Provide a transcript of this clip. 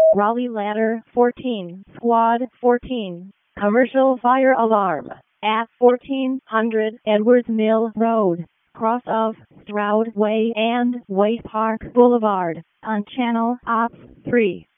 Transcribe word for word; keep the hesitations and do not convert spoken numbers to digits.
Raleigh Ladder fourteen, Squad fourteen, commercial fire alarm, at fourteen hundred Edwards Mill Road, cross of Stroud Way and Way Park Boulevard, on Channel Ops three.